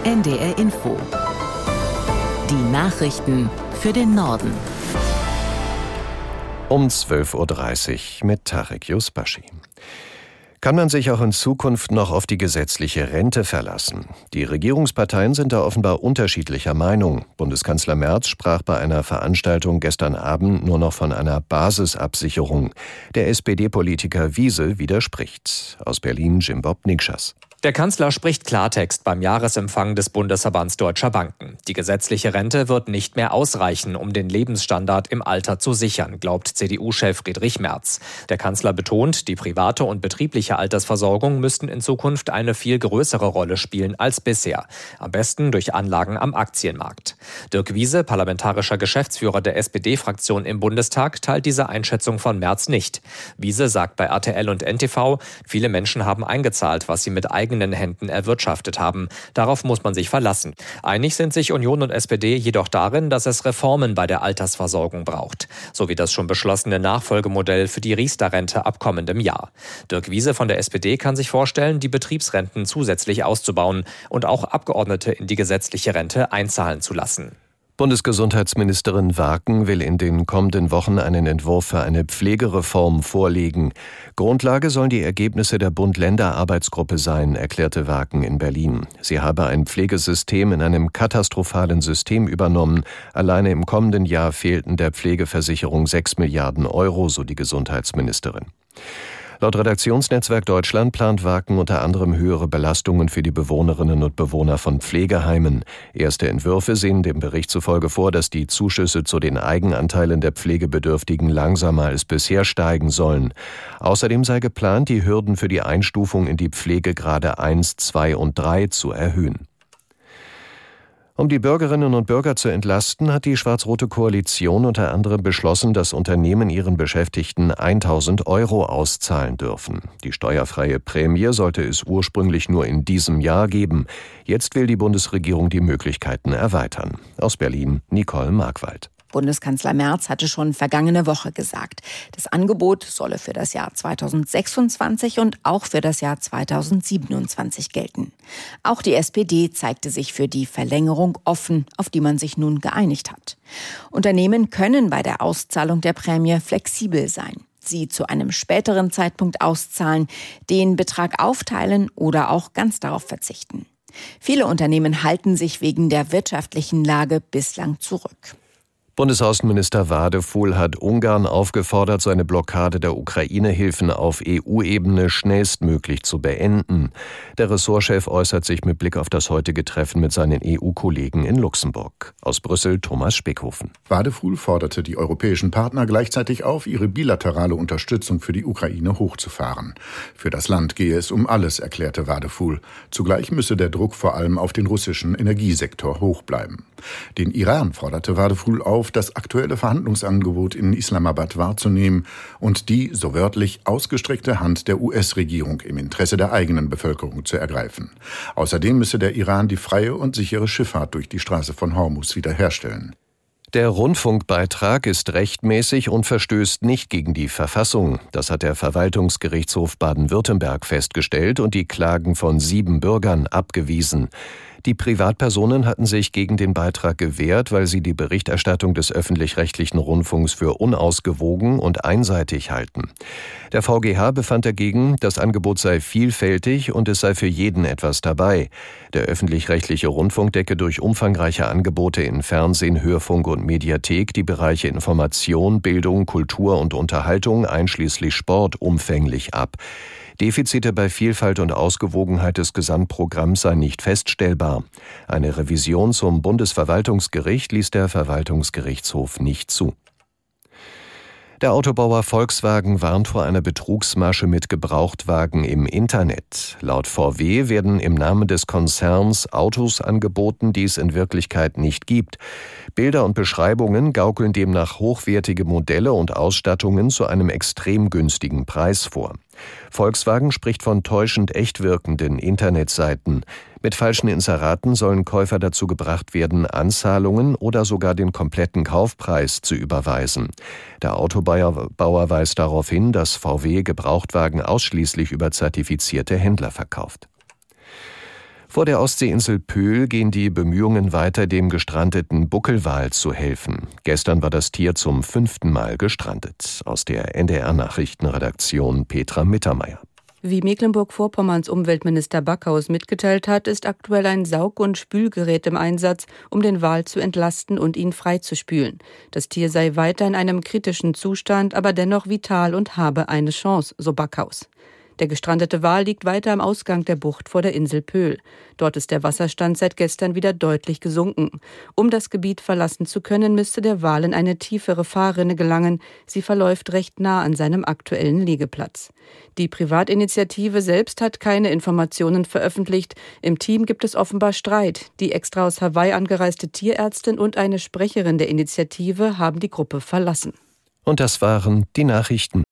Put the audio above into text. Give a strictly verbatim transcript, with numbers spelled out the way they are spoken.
N D R Info. Die Nachrichten für den Norden. Um zwölf Uhr dreißig mit Tarek Yusbashi. Kann man sich auch in Zukunft noch auf die gesetzliche Rente verlassen? Die Regierungsparteien sind da offenbar unterschiedlicher Meinung. Bundeskanzler Merz sprach bei einer Veranstaltung gestern Abend nur noch von einer Basisabsicherung. Der S P D-Politiker Wiese widerspricht. Aus Berlin Jim Bob Nikschas. Der Kanzler spricht Klartext beim Jahresempfang des Bundesverbands Deutscher Banken. Die gesetzliche Rente wird nicht mehr ausreichen, um den Lebensstandard im Alter zu sichern, glaubt C D U-Chef Friedrich Merz. Der Kanzler betont, die private und betriebliche Altersversorgung müssten in Zukunft eine viel größere Rolle spielen als bisher. Am besten durch Anlagen am Aktienmarkt. Dirk Wiese, parlamentarischer Geschäftsführer der S P D-Fraktion im Bundestag, teilt diese Einschätzung von Merz nicht. Wiese sagt bei R T L und N T V, viele Menschen haben eingezahlt, was sie mit eigenen Händen erwirtschaftet haben. Darauf muss man sich verlassen. Einig sind sich Union und S P D jedoch darin, dass es Reformen bei der Altersversorgung braucht. So wie das schon beschlossene Nachfolgemodell für die Riester-Rente ab kommendem Jahr. Dirk Wiese von der S P D kann sich vorstellen, die Betriebsrenten zusätzlich auszubauen und auch Abgeordnete in die gesetzliche Rente einzahlen zu lassen. Bundesgesundheitsministerin Warken will in den kommenden Wochen einen Entwurf für eine Pflegereform vorlegen. Grundlage sollen die Ergebnisse der Bund-Länder-Arbeitsgruppe sein, erklärte Warken in Berlin. Sie habe ein Pflegesystem in einem katastrophalen System übernommen. Alleine im kommenden Jahr fehlten der Pflegeversicherung sechs Milliarden Euro, so die Gesundheitsministerin. Laut Redaktionsnetzwerk Deutschland plant Warken unter anderem höhere Belastungen für die Bewohnerinnen und Bewohner von Pflegeheimen. Erste Entwürfe sehen dem Bericht zufolge vor, dass die Zuschüsse zu den Eigenanteilen der Pflegebedürftigen langsamer als bisher steigen sollen. Außerdem sei geplant, die Hürden für die Einstufung in die Pflegegrade eins, zwei und drei zu erhöhen. Um die Bürgerinnen und Bürger zu entlasten, hat die schwarz-rote Koalition unter anderem beschlossen, dass Unternehmen ihren Beschäftigten tausend Euro auszahlen dürfen. Die steuerfreie Prämie sollte es ursprünglich nur in diesem Jahr geben. Jetzt will die Bundesregierung die Möglichkeiten erweitern. Aus Berlin Nicole Markwald. Bundeskanzler Merz hatte schon vergangene Woche gesagt, das Angebot solle für das Jahr zweitausendsechsundzwanzig und auch für das Jahr zweitausendsiebenundzwanzig gelten. Auch die S P D zeigte sich für die Verlängerung offen, auf die man sich nun geeinigt hat. Unternehmen können bei der Auszahlung der Prämie flexibel sein, sie zu einem späteren Zeitpunkt auszahlen, den Betrag aufteilen oder auch ganz darauf verzichten. Viele Unternehmen halten sich wegen der wirtschaftlichen Lage bislang zurück. Bundesaußenminister Wadefuhl hat Ungarn aufgefordert, seine Blockade der Ukraine-Hilfen auf E U-Ebene schnellstmöglich zu beenden. Der Ressortchef äußert sich mit Blick auf das heutige Treffen mit seinen E U-Kollegen in Luxemburg. Aus Brüssel Thomas Spickhofen. Wadefuhl forderte die europäischen Partner gleichzeitig auf, ihre bilaterale Unterstützung für die Ukraine hochzufahren. Für das Land gehe es um alles, erklärte Wadefuhl. Zugleich müsse der Druck vor allem auf den russischen Energiesektor hoch bleiben. Den Iran forderte Wadefuhl auf, das aktuelle Verhandlungsangebot in Islamabad wahrzunehmen und die, so wörtlich, ausgestreckte Hand der U S-Regierung im Interesse der eigenen Bevölkerung zu ergreifen. Außerdem müsse der Iran die freie und sichere Schifffahrt durch die Straße von Hormuz wiederherstellen. Der Rundfunkbeitrag ist rechtmäßig und verstößt nicht gegen die Verfassung. Das hat der Verwaltungsgerichtshof Baden-Württemberg festgestellt und die Klagen von sieben Bürgern abgewiesen. Die Privatpersonen hatten sich gegen den Beitrag gewehrt, weil sie die Berichterstattung des öffentlich-rechtlichen Rundfunks für unausgewogen und einseitig halten. Der V G H befand dagegen, das Angebot sei vielfältig und es sei für jeden etwas dabei. Der öffentlich-rechtliche Rundfunk decke durch umfangreiche Angebote in Fernsehen, Hörfunk und Mediathek die Bereiche Information, Bildung, Kultur und Unterhaltung einschließlich Sport umfänglich ab. Defizite bei Vielfalt und Ausgewogenheit des Gesamtprogramms seien nicht feststellbar. Eine Revision zum Bundesverwaltungsgericht ließ der Verwaltungsgerichtshof nicht zu. Der Autobauer Volkswagen warnt vor einer Betrugsmasche mit Gebrauchtwagen im Internet. Laut V W werden im Namen des Konzerns Autos angeboten, die es in Wirklichkeit nicht gibt. Bilder und Beschreibungen gaukeln demnach hochwertige Modelle und Ausstattungen zu einem extrem günstigen Preis vor. Volkswagen spricht von täuschend echt wirkenden Internetseiten. Mit falschen Inseraten sollen Käufer dazu gebracht werden, Anzahlungen oder sogar den kompletten Kaufpreis zu überweisen. Der Autobauer weist darauf hin, dass V W Gebrauchtwagen ausschließlich über zertifizierte Händler verkauft. Vor der Ostseeinsel Pöhl gehen die Bemühungen weiter, dem gestrandeten Buckelwal zu helfen. Gestern war das Tier zum fünften Mal gestrandet. Aus der N D R-Nachrichtenredaktion Petra Mittermeier. Wie Mecklenburg-Vorpommerns Umweltminister Backhaus mitgeteilt hat, ist aktuell ein Saug- und Spülgerät im Einsatz, um den Wal zu entlasten und ihn freizuspülen. Das Tier sei weiter in einem kritischen Zustand, aber dennoch vital und habe eine Chance, so Backhaus. Der gestrandete Wal liegt weiter am Ausgang der Bucht vor der Insel Pöhl. Dort ist der Wasserstand seit gestern wieder deutlich gesunken. Um das Gebiet verlassen zu können, müsste der Wal in eine tiefere Fahrrinne gelangen. Sie verläuft recht nah an seinem aktuellen Liegeplatz. Die Privatinitiative selbst hat keine Informationen veröffentlicht. Im Team gibt es offenbar Streit. Die extra aus Hawaii angereiste Tierärztin und eine Sprecherin der Initiative haben die Gruppe verlassen. Und das waren die Nachrichten.